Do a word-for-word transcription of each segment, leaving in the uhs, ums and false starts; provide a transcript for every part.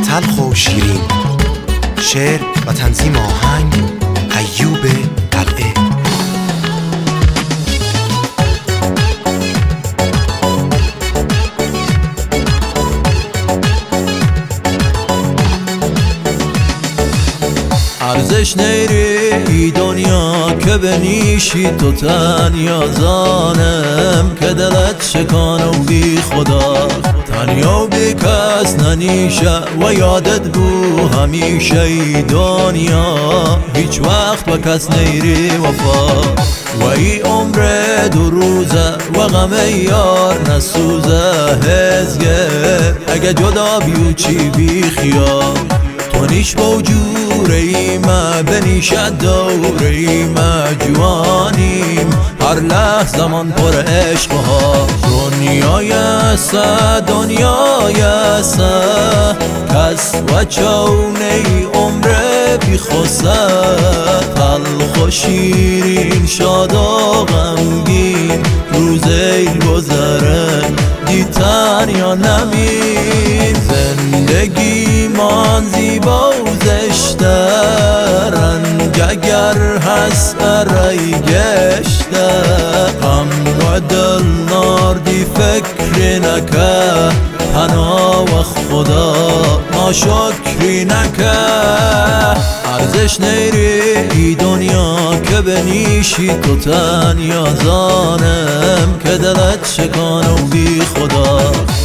تلخ و شیرین. شعر و تنظیم آهنگ ایوب قلعه. ارزش نیری ای دنیا که بنیشی تو تنیا زانم که دلت شکان و بی خدا تنیا و بی کس ننیشه و یادت بو همیشه ای دنیا هیچ وقت و کس نیری وفا و ای عمر دو روزه و غم یار نسوزه هزگه اگه جدا بیو چی بی خیال تو نیش موجور ایمه بنیشد دور ایمه جوانیم هر لحظه من پر عشق ها دنیای سه دنیای سه کس و چونه عمر بی خسته تلخ و شیرین شاد و غمگین روزی گذره دیتن یا نمین زندگی من زیبا و زشته رنگ اگر هست ارای گشته غم و دل ناردی فکر نکه پناه و خدا ناشکری نکه ارزش نیری ای دنیا که بنیشی تو تنیا زانم که دلت شکان و بی خدا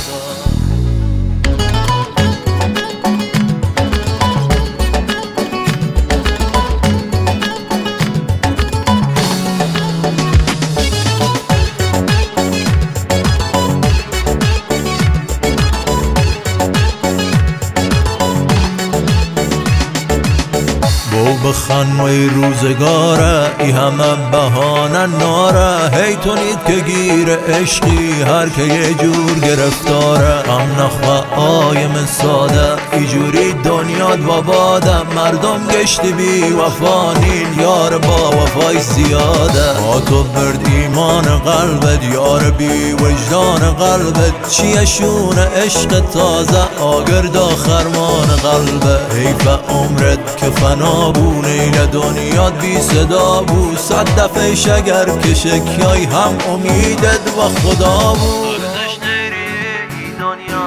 بو بخن وی روزگاره ای همه بهانه ناره هی تو نید که گیر عشقی هر که یه جور گرفتاره غم نخواه آیم ساده ای جوری دنیاد و باده مردم گشتی بی وفانین یار با وفای زیاده با تو برد ایمان قلبت یار بی وجدان قلبت چیه شون عشق تازه آگرد آخرمان قلبه حیف عمرت که فنا بو نیل دنیات بی صدا بو صد دفعه شگر که شکیای هم امیدت و خدا بو ارزش نیری ای دنیا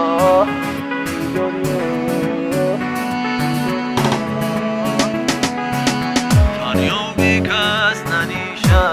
دنیا بی کس ننیشه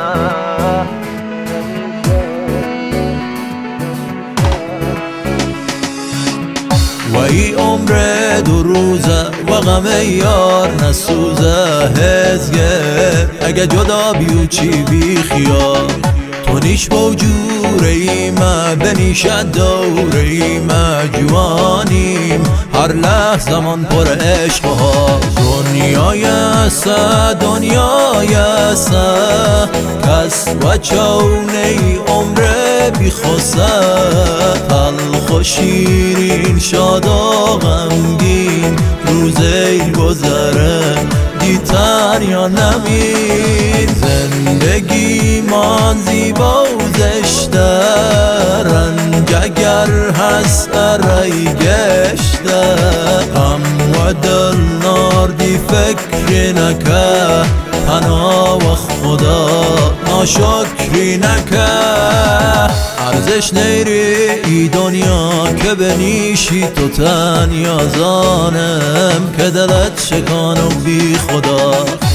و ای عمر دو روزه و غم یار نسوزه هزگه اگه جدا بیو چی بی خیال تو نیش موجور ایمه بنیشد دور ایمه جوانیم هر لحظه من پر عشق ها دنیای سه دنیای سه کس و چونه عمر بی خسته تلخ و شیرین شاد و غمگین روزی گذره دیتن یا نمین زندگی من زیبا و زشته رنگ اگر هست ارای گشته غم و دل ناردی فکر نکه پناه و خدا ناشکری نکه ارزش نیری ای دنیا که بنیشی تو تنیا زانم که دلت شکان و بی خدا